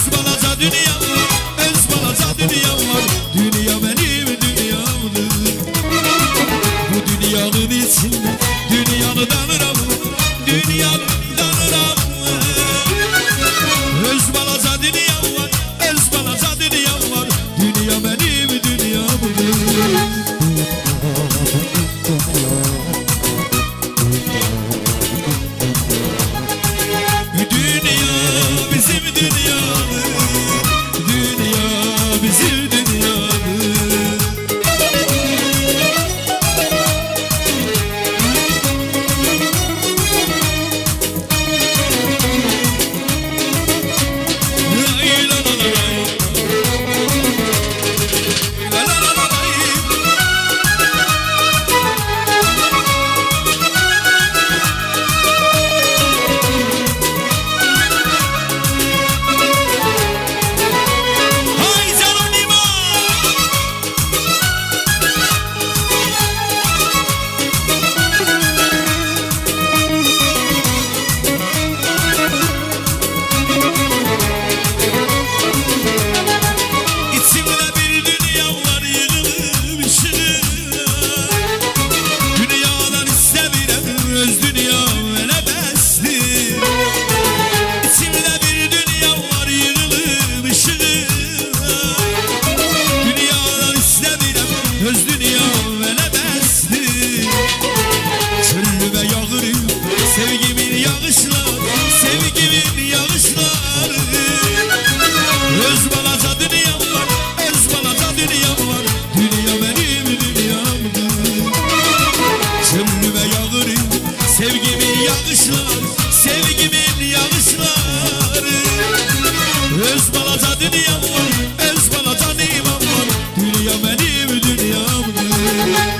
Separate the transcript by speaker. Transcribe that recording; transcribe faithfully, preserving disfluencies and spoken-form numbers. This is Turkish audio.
Speaker 1: Öz balaca dünyam var, öz balaca dünyam var. Dünya benim dünyamdır. Bu dünyanın içinde dünyanı tanırım, dünyanı tanırım. Öz balaca dünyam var, öz balaca dünyam var. Dünya benim dünyamdır. Öz dünyam elə bəsdir. Çöllüme yağır sevgimin yağışlar, sevgimin yağışlar. Öz balaca dünyam var, öz balaca dünyam var. Dünya benim dünyamdır. Çöllüme yağır sevgimin yağışlar, sevgimin yağışlar. Öz balaca dünyam var, öz balaca dünyam var. Dünya benim dünyamdır.